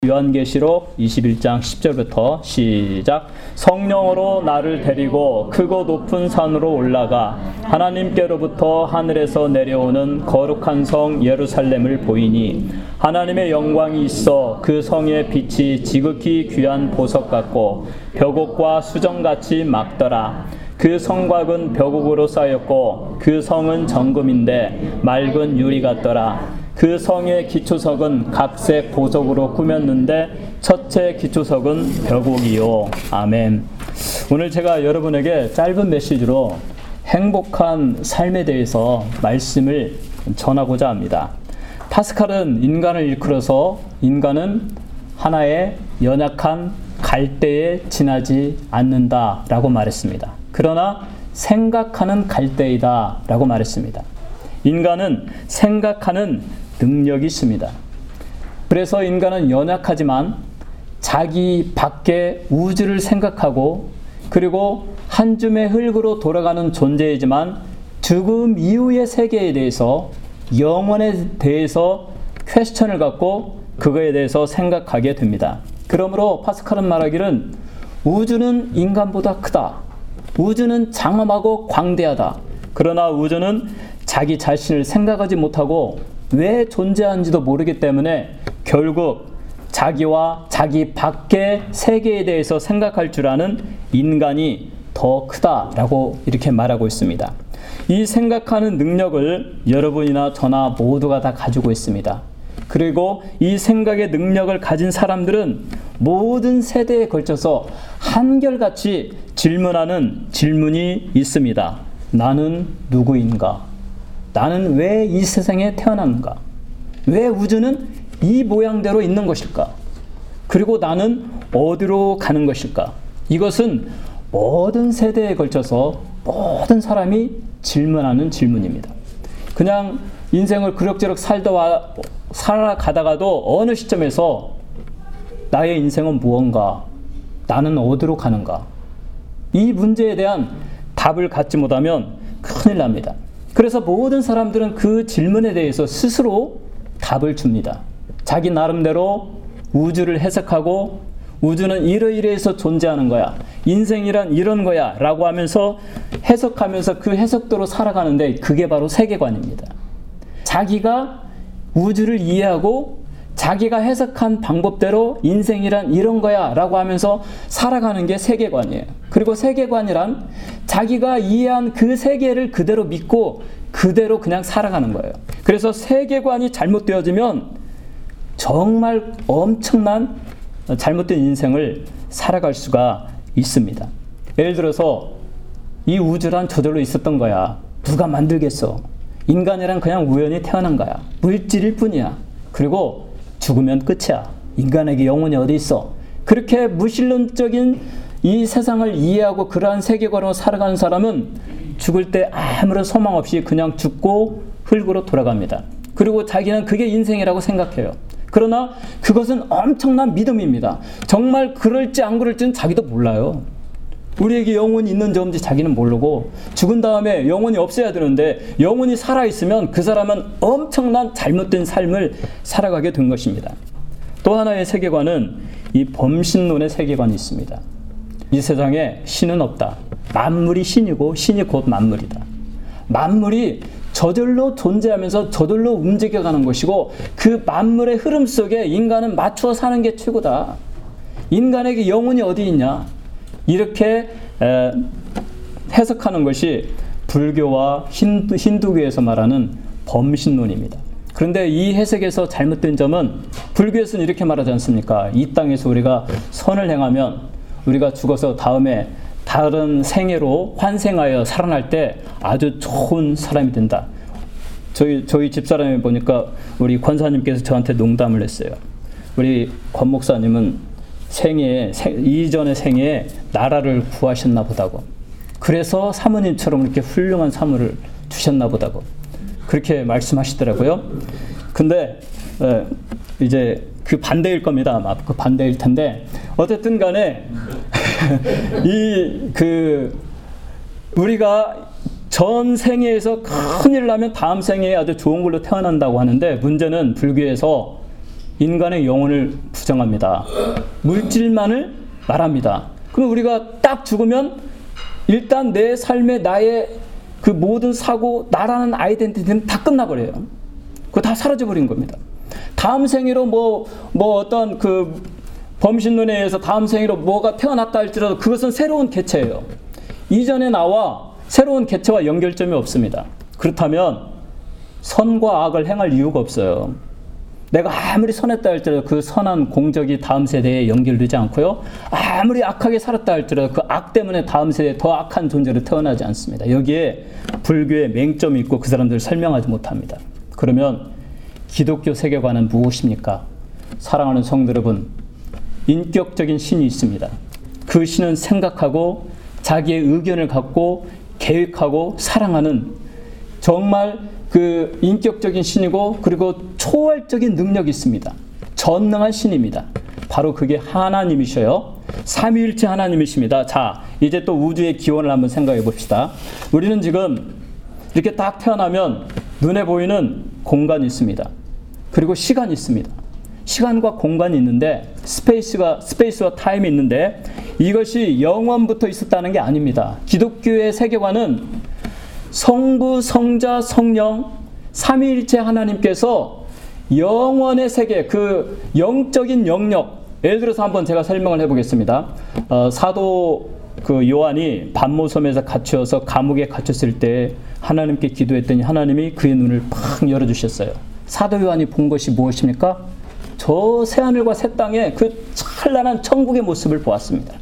요한계시록 21장 10절부터 시작. 성령으로 나를 데리고 크고 높은 산으로 올라가 하나님께로부터 하늘에서 내려오는 거룩한 성 예루살렘을 보이니 하나님의 영광이 있어 그 성의 빛이 지극히 귀한 보석 같고 벽옥과 수정같이 막더라. 그 성곽은 벽옥으로 쌓였고 그 성은 정금인데 맑은 유리 같더라. 그 성의 기초석은 각색 보석으로 꾸몄는데 첫째 기초석은 벽옥이요. 아멘. 오늘 제가 여러분에게 짧은 메시지로 행복한 삶에 대해서 말씀을 전하고자 합니다. 파스칼은 인간을 일컬어서 인간은 하나의 연약한 갈대에 지나지 않는다라고 말했습니다. 그러나 생각하는 갈대이다라고 말했습니다. 인간은 생각하는 능력이 있습니다. 그래서 인간은 연약하지만 자기 밖에 우주를 생각하고 그리고 한 줌의 흙으로 돌아가는 존재이지만 죽음 이후의 세계에 대해서 영혼에 대해서 퀘스천을 갖고 그거에 대해서 생각하게 됩니다. 그러므로 파스칼은 말하기를 우주는 인간보다 크다. 우주는 장엄하고 광대하다. 그러나 우주는 자기 자신을 생각하지 못하고 왜 존재하는지도 모르기 때문에 결국 자기와 자기 밖의 세계에 대해서 생각할 줄 아는 인간이 더 크다라고 이렇게 말하고 있습니다. 이 생각하는 능력을 여러분이나 저나 모두가 다 가지고 있습니다. 그리고 이 생각의 능력을 가진 사람들은 모든 세대에 걸쳐서 한결같이 질문하는 질문이 있습니다. 나는 누구인가? 나는 왜 이 세상에 태어났는가? 왜 우주는 이 모양대로 있는 것일까? 그리고 나는 어디로 가는 것일까? 이것은 모든 세대에 걸쳐서 모든 사람이 질문하는 질문입니다. 그냥 인생을 그럭저럭 살아가다가도 어느 시점에서 나의 인생은 무언가? 나는 어디로 가는가? 이 문제에 대한 답을 갖지 못하면 큰일 납니다. 그래서 모든 사람들은 그 질문에 대해서 스스로 답을 줍니다. 자기 나름대로 우주를 해석하고 우주는 이러이러해서 존재하는 거야. 인생이란 이런 거야 라고 하면서 해석하면서 그 해석대로 살아가는데 그게 바로 세계관입니다. 자기가 우주를 이해하고 자기가 해석한 방법대로 인생이란 이런 거야 라고 하면서 살아가는 게 세계관이에요. 그리고 세계관이란 자기가 이해한 그 세계를 그대로 믿고 그대로 그냥 살아가는 거예요. 그래서 세계관이 잘못되어지면 정말 엄청난 잘못된 인생을 살아갈 수가 있습니다. 예를 들어서 이 우주란 저절로 있었던 거야. 누가 만들겠어. 인간이란 그냥 우연히 태어난 거야. 물질일 뿐이야. 그리고 죽으면 끝이야. 인간에게 영혼이 어디 있어. 그렇게 무신론적인 이 세상을 이해하고 그러한 세계관으로 살아가는 사람은 죽을 때 아무런 소망 없이 그냥 죽고 흙으로 돌아갑니다. 그리고 자기는 그게 인생이라고 생각해요. 그러나 그것은 엄청난 믿음입니다. 정말 그럴지 안 그럴지는 자기도 몰라요. 우리에게 영혼이 있는지 없는지 자기는 모르고 죽은 다음에 영혼이 없어야 되는데 영혼이 살아있으면 그 사람은 엄청난 잘못된 삶을 살아가게 된 것입니다. 또 하나의 세계관은 이 범신론의 세계관이 있습니다. 이 세상에 신은 없다. 만물이 신이고 신이 곧 만물이다. 만물이 저절로 존재하면서 저절로 움직여가는 것이고 그 만물의 흐름 속에 인간은 맞추어 사는 게 최고다. 인간에게 영혼이 어디 있냐? 이렇게 해석하는 것이 불교와 힌두교에서 말하는 범신론입니다. 그런데 이 해석에서 잘못된 점은 불교에서는 이렇게 말하지 않습니까? 이 땅에서 우리가 선을 행하면 우리가 죽어서 다음에 다른 생애로 환생하여 살아날 때 아주 좋은 사람이 된다. 저희 집사람이 보니까 우리 권사님께서 저한테 농담을 했어요. 우리 권 목사님은 이전의 생애에 나라를 구하셨나 보다고. 그래서 사모님처럼 이렇게 훌륭한 사모를 주셨나 보다고. 그렇게 말씀하시더라고요. 근데 이제 그 반대일 겁니다. 아마 그 반대일 텐데 어쨌든 간에 우리가 전 생애에서 큰일 나면 다음 생애에 아주 좋은 걸로 태어난다고 하는데 문제는 불교에서 인간의 영혼을 부정합니다. 물질만을 말합니다. 그럼 우리가 딱 죽으면 일단 내 삶에 나의 그 모든 사고, 나라는 아이덴티티는 다 끝나버려요. 그거 다 사라져버린 겁니다. 다음 생애로 뭐 어떤 그 범신론에 의해서 다음 생애로 뭐가 태어났다 할지라도 그것은 새로운 개체예요. 이전의 나와 새로운 개체와 연결점이 없습니다. 그렇다면 선과 악을 행할 이유가 없어요. 내가 아무리 선했다 할지라도 그 선한 공적이 다음 세대에 연결되지 않고요. 아무리 악하게 살았다 할지라도 그 악 때문에 다음 세대에 더 악한 존재로 태어나지 않습니다. 여기에 불교의 맹점이 있고 그 사람들을 설명하지 못합니다. 그러면 기독교 세계관은 무엇입니까? 사랑하는 성도 여러분, 인격적인 신이 있습니다. 그 신은 생각하고 자기의 의견을 갖고 계획하고 사랑하는 정말 그 인격적인 신이고 그리고 초월적인 능력이 있습니다. 전능한 신입니다. 바로 그게 하나님이셔요. 삼위일체 하나님이십니다. 자, 이제 또 우주의 기원을 한번 생각해 봅시다. 우리는 지금 이렇게 딱 태어나면 눈에 보이는 공간이 있습니다. 그리고 시간이 있습니다. 시간과 공간이 있는데 스페이스와 타임이 있는데 이것이 영원부터 있었다는 게 아닙니다. 기독교의 세계관은 성부, 성자, 성령, 삼위일체 하나님께서 영원의 세계, 그 영적인 영역, 예를 들어서 한번 제가 설명을 해보겠습니다. 사도 그 요한이 반모섬에서 갇혀서 감옥에 갇혔을 때 하나님께 기도했더니 하나님이 그의 눈을 팍 열어주셨어요. 사도 요한이 본 것이 무엇입니까? 저 새하늘과 새 땅에 그 찬란한 천국의 모습을 보았습니다.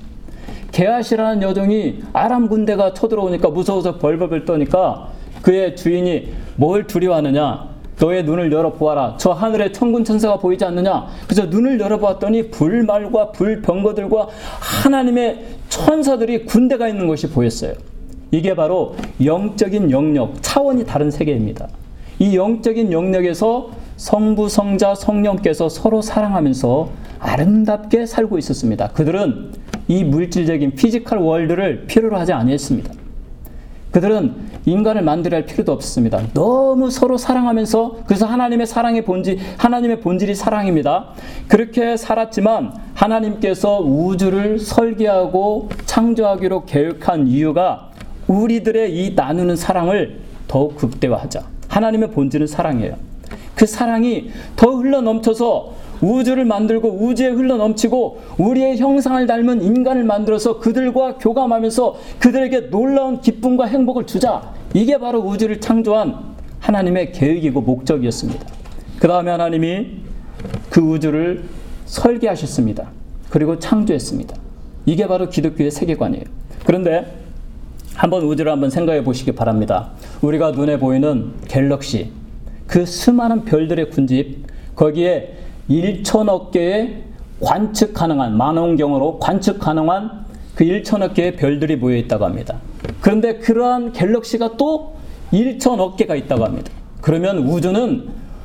게하시라는 여종이 아람 군대가 쳐들어오니까 무서워서 벌벌 떠니까 그의 주인이 뭘 두려워하느냐? 너의 눈을 열어보아라. 저 하늘에 천군 천사가 보이지 않느냐? 그래서 눈을 열어보았더니 불말과 불병거들과 하나님의 천사들이 군대가 있는 것이 보였어요. 이게 바로 영적인 영역, 차원이 다른 세계입니다. 이 영적인 영역에서 성부, 성자, 성령께서 서로 사랑하면서 아름답게 살고 있었습니다. 그들은 이 물질적인 피지컬 월드를 필요로 하지 아니했습니다. 그들은 인간을 만들어야 할 필요도 없었습니다. 너무 서로 사랑하면서, 그래서 하나님의 사랑의 하나님의 본질이 사랑입니다. 그렇게 살았지만 하나님께서 우주를 설계하고 창조하기로 계획한 이유가 우리들의 이 나누는 사랑을 더욱 극대화하자. 하나님의 본질은 사랑이에요. 그 사랑이 더 흘러넘쳐서 우주를 만들고 우주에 흘러넘치고 우리의 형상을 닮은 인간을 만들어서 그들과 교감하면서 그들에게 놀라운 기쁨과 행복을 주자. 이게 바로 우주를 창조한 하나님의 계획이고 목적이었습니다. 그 다음에 하나님이 그 우주를 설계하셨습니다. 그리고 창조했습니다. 이게 바로 기독교의 세계관이에요. 그런데 한번 우주를 한번 생각해 보시기 바랍니다. 우리가 눈에 보이는 갤럭시, 그 수많은 별들의 군집, 거기에 1천억 개의 관측 가능한, 망원경으로 관측 가능한 그 1천억 개의 별들이 모여 있다고 합니다. 그런데 그러한 갤럭시가 또 1천억 개가 있다고 합니다. 그러면 우주는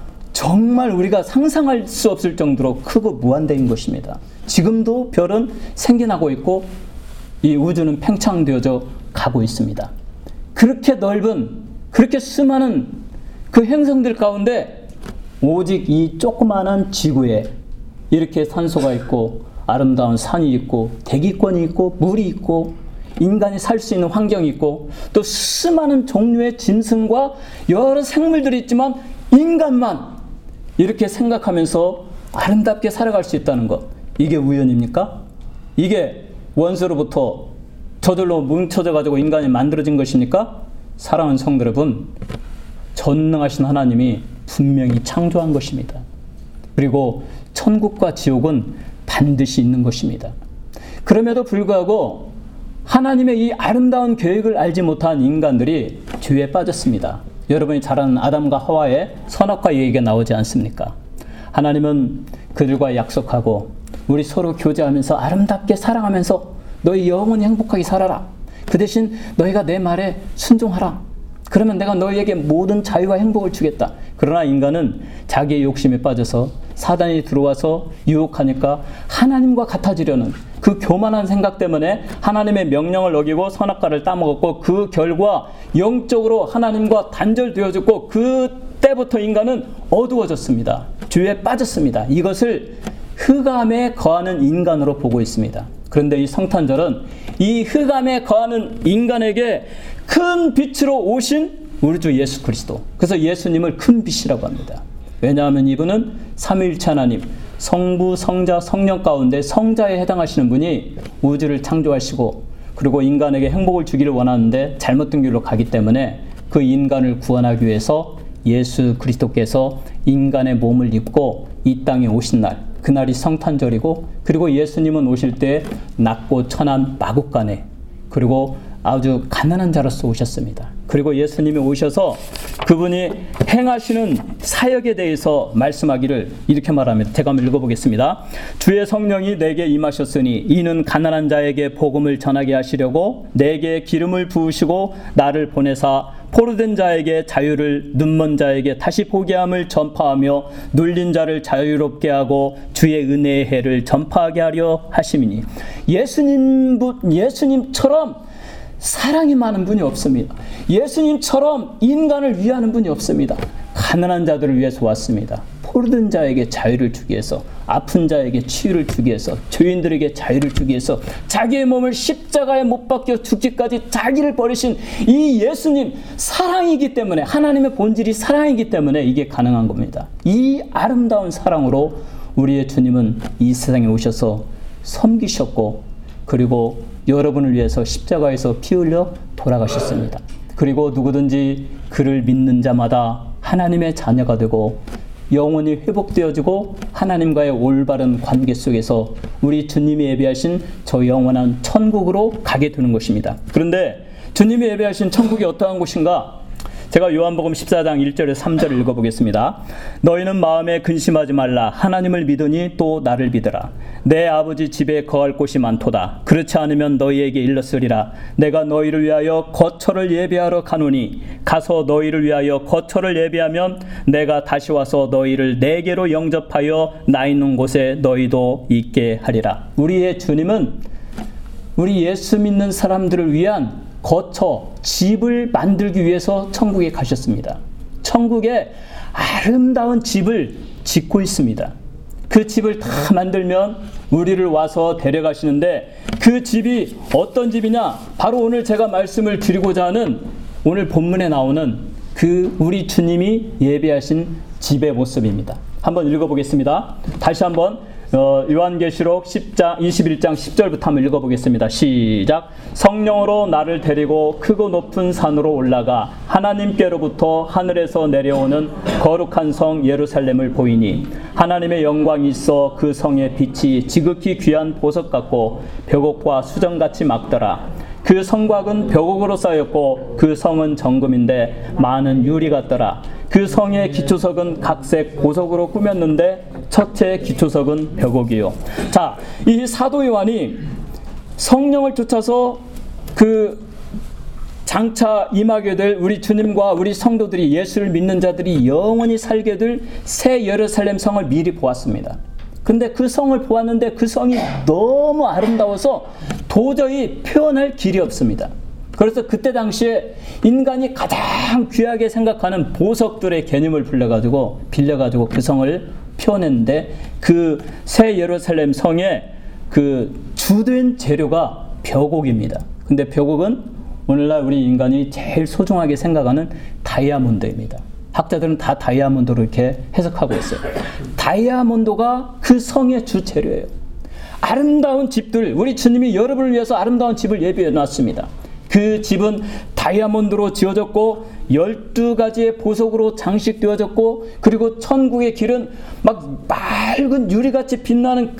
정말 우리가 상상할 수 없을 정도로 크고 무한대인 것입니다. 지금도 별은 생겨나고 있고 이 우주는 팽창되어져 가고 있습니다. 그렇게 넓은, 그렇게 수많은 그 행성들 가운데 오직 이 조그마한 지구에 이렇게 산소가 있고 아름다운 산이 있고 대기권이 있고 물이 있고 인간이 살 수 있는 환경이 있고 또 수많은 종류의 짐승과 여러 생물들이 있지만 인간만 이렇게 생각하면서 아름답게 살아갈 수 있다는 것, 이게 우연입니까? 이게 원수로부터 저절로 뭉쳐져 가지고 인간이 만들어진 것입니까? 사랑하는 성도 여러분, 전능하신 하나님이 분명히 창조한 것입니다. 그리고 천국과 지옥은 반드시 있는 것입니다. 그럼에도 불구하고 하나님의 이 아름다운 계획을 알지 못한 인간들이 죄에 빠졌습니다. 여러분이 잘 아는 아담과 하와의 선악과 얘기가 나오지 않습니까? 하나님은 그들과 약속하고 우리 서로 교제하면서 아름답게 사랑하면서 너희 영원히 행복하게 살아라. 그 대신 너희가 내 말에 순종하라. 그러면 내가 너희에게 모든 자유와 행복을 주겠다. 그러나 인간은 자기의 욕심에 빠져서 사단이 들어와서 유혹하니까 하나님과 같아지려는 그 교만한 생각 때문에 하나님의 명령을 어기고 선악과를 따먹었고 그 결과 영적으로 하나님과 단절되어졌고 그때 그때부터 인간은 어두워졌습니다. 죄에 빠졌습니다. 이것을 흑암에 거하는 인간으로 보고 있습니다. 그런데 이 성탄절은 이 흑암에 거하는 인간에게 큰 빛으로 오신 우리 주 예수 그리스도. 그래서 예수님을 큰 빛이라고 합니다. 왜냐하면 이분은 삼위일체 하나님, 성부, 성자, 성령 가운데 성자에 해당하시는 분이 우주를 창조하시고 그리고 인간에게 행복을 주기를 원하는데 잘못된 길로 가기 때문에 그 인간을 구원하기 위해서 예수 그리스도께서 인간의 몸을 입고 이 땅에 오신 날, 그날이 성탄절이고 그리고 예수님은 오실 때 낮고 천한 마국간에 그리고 아주 가난한 자로서 오셨습니다. 그리고 예수님이 오셔서 그분이 행하시는 사역에 대해서 말씀하기를 이렇게 말합니다. 제가 한번 읽어보겠습니다. 주의 성령이 내게 임하셨으니 이는 가난한 자에게 복음을 전하게 하시려고 내게 기름을 부으시고 나를 보내사 포로된 자에게 자유를, 눈먼 자에게 다시 보게 함을 전파하며 눌린 자를 자유롭게 하고 주의 은혜의 해를 전파하게 하려 하심이니. 예수님처럼 사랑이 많은 분이 없습니다. 예수님처럼 인간을 위하는 분이 없습니다. 가난한 자들을 위해서 왔습니다. 포로된 자에게 자유를 주기 위해서, 아픈 자에게 치유를 주기 위해서, 죄인들에게 자유를 주기 위해서 자기의 몸을 십자가에 못 박혀 죽기까지 자기를 버리신 이 예수님, 사랑이기 때문에, 하나님의 본질이 사랑이기 때문에 이게 가능한 겁니다. 이 아름다운 사랑으로 우리의 주님은 이 세상에 오셔서 섬기셨고 그리고 여러분을 위해서 십자가에서 피 흘려 돌아가셨습니다. 그리고 누구든지 그를 믿는 자마다 하나님의 자녀가 되고 영원히 회복되어지고 하나님과의 올바른 관계 속에서 우리 주님이 예비하신 저 영원한 천국으로 가게 되는 것입니다. 그런데 주님이 예비하신 천국이 어떠한 곳인가? 제가 요한복음 14장 1절에서 3절을 읽어보겠습니다. 너희는 마음에 근심하지 말라. 하나님을 믿으니 또 나를 믿으라. 내 아버지 집에 거할 곳이 많도다. 그렇지 않으면 너희에게 일렀으리라. 내가 너희를 위하여 거처를 예비하러 가노니 가서 너희를 위하여 거처를 예비하면 내가 다시 와서 너희를 내게로 영접하여 나 있는 곳에 너희도 있게 하리라. 우리의 주님은 우리 예수 믿는 사람들을 위한 거처, 집을 만들기 위해서 천국에 가셨습니다. 천국에 아름다운 집을 짓고 있습니다. 그 집을 다 만들면 우리를 와서 데려가시는데 그 집이 어떤 집이냐? 바로 오늘 제가 말씀을 드리고자 하는 오늘 본문에 나오는 그 우리 주님이 예비하신 집의 모습입니다. 한번 읽어보겠습니다. 다시 한번 요한계시록 21장 10절부터 한번 읽어보겠습니다. 시작. 성령으로 나를 데리고 크고 높은 산으로 올라가 하나님께로부터 하늘에서 내려오는 거룩한 성 예루살렘을 보이니 하나님의 영광이 있어 그 성의 빛이 지극히 귀한 보석 같고 벽옥과 수정같이 막더라. 그 성곽은 벽옥으로 쌓였고 그 성은 정금인데 많은 유리 같더라. 그 성의 기초석은 각색 보석으로 꾸몄는데 첫째 기초석은 벽옥이요. 자, 이 사도 요한이 성령을 쫓아서 그 장차 임하게 될 우리 주님과 우리 성도들이, 예수를 믿는 자들이 영원히 살게 될 새 예루살렘 성을 미리 보았습니다. 근데 그 성을 보았는데 그 성이 너무 아름다워서 도저히 표현할 길이 없습니다. 그래서 그때 당시에 인간이 가장 귀하게 생각하는 보석들의 개념을 빌려가지고 그 성을 표현했는데 그 새 예루살렘 성의 그 주된 재료가 벽옥입니다. 근데 벽옥은 오늘날 우리 인간이 제일 소중하게 생각하는 다이아몬드입니다. 학자들은 다 다이아몬드로 이렇게 해석하고 있어요. 다이아몬드가 그 성의 주 재료예요. 아름다운 집들, 우리 주님이 여러분을 위해서 아름다운 집을 예비해 놨습니다. 그 집은 다이아몬드로 지어졌고 12가지의 보석으로 장식되어졌고 그리고 천국의 길은 막 맑은 유리같이 빛나는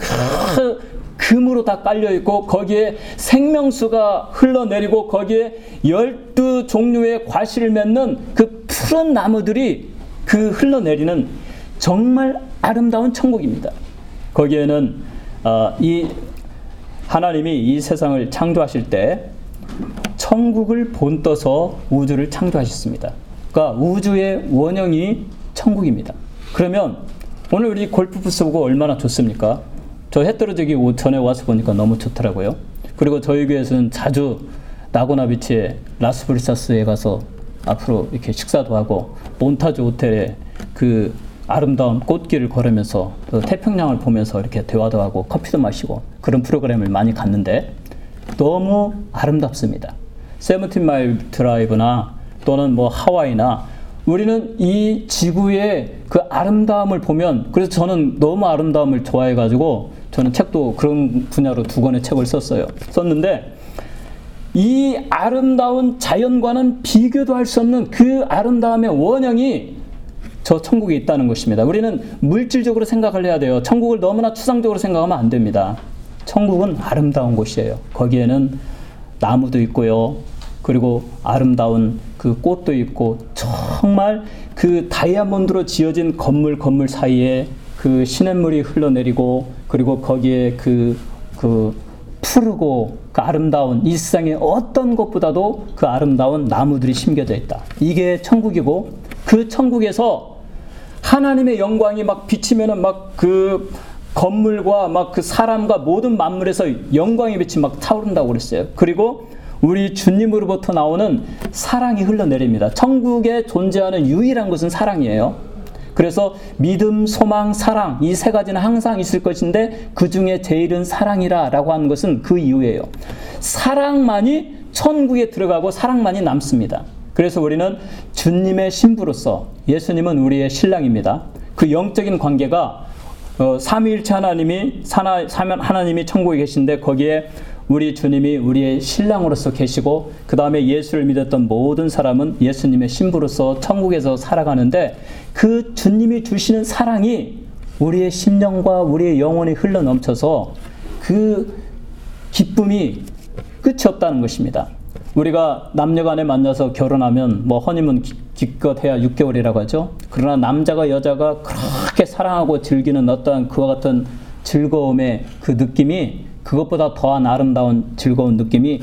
금으로 다 깔려있고 거기에 생명수가 흘러내리고 거기에 12종류의 과실을 맺는 그 푸른 나무들이 그 흘러내리는 정말 아름다운 천국입니다. 거기에는 이 하나님이 이 세상을 창조하실 때 천국을 본떠서 우주를 창조하셨습니다. 그러니까 우주의 원형이 천국입니다. 그러면 오늘 우리 골프부스 보고 얼마나 좋습니까? 저 해 떨어지기 전에 와서 보니까 너무 좋더라고요. 그리고 저희 교회에서는 자주 나고나 비치에 라스브리사스에 가서 앞으로 이렇게 식사도 하고 몬타주 호텔에 그 아름다운 꽃길을 걸으면서 또 태평양을 보면서 이렇게 대화도 하고 커피도 마시고 그런 프로그램을 많이 갔는데 너무 아름답습니다. 세븐틴 마일 드라이브나 또는 뭐 하와이나 우리는 이 지구의 그 아름다움을 보면, 그래서 저는 너무 아름다움을 좋아해가지고 저는 책도 그런 분야로 2권의 책을 썼는데 이 아름다운 자연과는 비교도 할 수 없는 그 아름다움의 원형이 저 천국에 있다는 것입니다. 우리는 물질적으로 생각을 해야 돼요. 천국을 너무나 추상적으로 생각하면 안 됩니다. 천국은 아름다운 곳이에요. 거기에는 나무도 있고요. 그리고 아름다운 그 꽃도 있고 정말 그 다이아몬드로 지어진 건물 사이에 그 시냇물이 흘러내리고 그리고 거기에 그 푸르고 그 아름다운 이 세상의 어떤 것보다도 그 아름다운 나무들이 심겨져 있다. 이게 천국이고 그 천국에서 하나님의 영광이 막 비치면은 막 그 건물과 막 그 사람과 모든 만물에서 영광의 빛이 막 타오른다고 그랬어요. 그리고 우리 주님으로부터 나오는 사랑이 흘러내립니다. 천국에 존재하는 유일한 것은 사랑이에요. 그래서 믿음, 소망, 사랑 이 3가지는 항상 있을 것인데 그 중에 제일은 사랑이라 라고 하는 것은 그 이유예요. 사랑만이 천국에 들어가고 사랑만이 남습니다. 그래서 우리는 주님의 신부로서 예수님은 우리의 신랑입니다. 그 영적인 관계가 삼위일체 하나님이 천국에 계신데 거기에 우리 주님이 우리의 신랑으로서 계시고 그 다음에 예수를 믿었던 모든 사람은 예수님의 신부로서 천국에서 살아가는데 그 주님이 주시는 사랑이 우리의 심령과 우리의 영혼이 흘러넘쳐서 그 기쁨이 끝이 없다는 것입니다. 우리가 남녀간에 만나서 결혼하면 뭐 허니문 기껏 해야 6개월이라고 하죠. 그러나 남자가 여자가 그렇게 사랑하고 즐기는 어떠한 그와 같은 즐거움의 그 느낌이 그것보다 더한 아름다운 즐거운 느낌이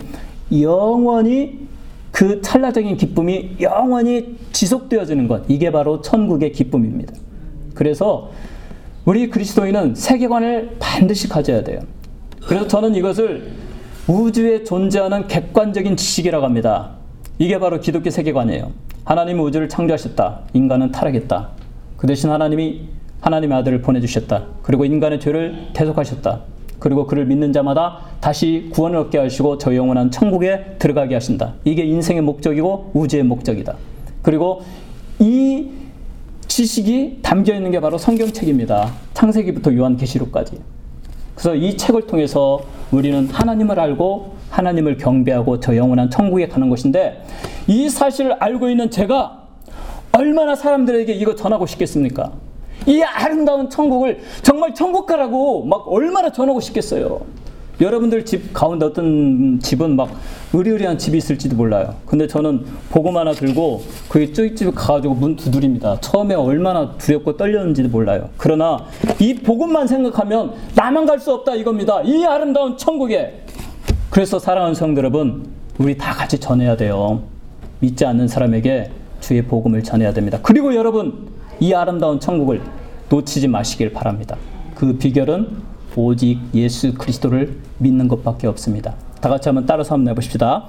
영원히 그 찰나적인 기쁨이 영원히 지속되어지는 것, 이게 바로 천국의 기쁨입니다. 그래서 우리 그리스도인은 세계관을 반드시 가져야 돼요. 그래서 저는 이것을 우주에 존재하는 객관적인 지식이라고 합니다. 이게 바로 기독교 세계관이에요. 하나님은 우주를 창조하셨다. 인간은 타락했다. 그 대신 하나님이 하나님의 아들을 보내주셨다. 그리고 인간의 죄를 대속하셨다. 그리고 그를 믿는 자마다 다시 구원을 얻게 하시고 저 영원한 천국에 들어가게 하신다. 이게 인생의 목적이고 우주의 목적이다. 그리고 이 지식이 담겨있는 게 바로 성경책입니다. 창세기부터 요한계시록까지. 그래서 이 책을 통해서 우리는 하나님을 알고 하나님을 경배하고 저 영원한 천국에 가는 것인데 이 사실을 알고 있는 제가 얼마나 사람들에게 이거 전하고 싶겠습니까? 이 아름다운 천국을 정말 천국 가라고 막 얼마나 전하고 싶겠어요. 여러분들 집 가운데 어떤 집은 막 으리으리한 집이 있을지도 몰라요. 근데 저는 복음 하나 들고 거기 쭈익집에 가가지고 문 두드립니다. 처음에 얼마나 두렵고 떨렸는지도 몰라요. 그러나 이 복음만 생각하면 나만 갈 수 없다 이겁니다. 이 아름다운 천국에. 그래서 사랑하는 성도 여러분, 우리 다 같이 전해야 돼요. 믿지 않는 사람에게 주의 복음을 전해야 됩니다. 그리고 여러분, 이 아름다운 천국을 놓치지 마시길 바랍니다. 그 비결은 오직 예수 그리스도를 믿는 것밖에 없습니다. 다 같이 한번 따라서 한번 해보십시다.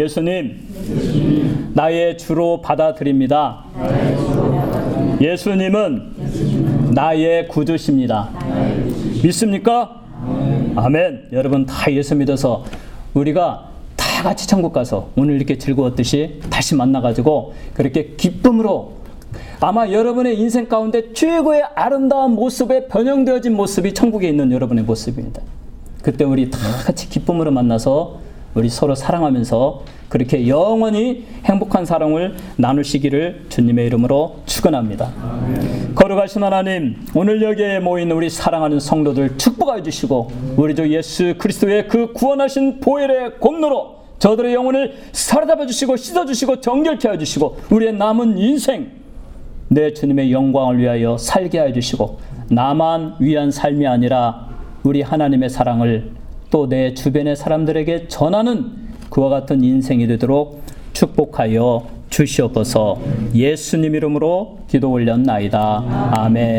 예수님, 나의 주로 받아들입니다. 예수님은 나의 구주십니다. 믿습니까? 아멘. 여러분 다 예수 믿어서 우리가 다 같이 천국 가서 오늘 이렇게 즐거웠듯이 다시 만나가지고 그렇게 기쁨으로 아마 여러분의 인생 가운데 최고의 아름다운 모습에 변형되어진 모습이 천국에 있는 여러분의 모습입니다. 그때 우리 다 같이 기쁨으로 만나서 우리 서로 사랑하면서 그렇게 영원히 행복한 사랑을 나누시기를 주님의 이름으로 축원합니다. 거룩하신 하나님, 오늘 여기에 모인 우리 사랑하는 성도들 축복하여 주시고 우리 주 예수 그리스도의 그 구원하신 보혈의 공로로 저들의 영혼을 사로잡아 주시고 씻어주시고 정결케 하여 주시고 우리의 남은 인생 내 주님의 영광을 위하여 살게 하여 주시고 나만 위한 삶이 아니라 우리 하나님의 사랑을 또 내 주변의 사람들에게 전하는 그와 같은 인생이 되도록 축복하여 주시옵소서. 예수님 이름으로 기도 올렸나이다. 아멘.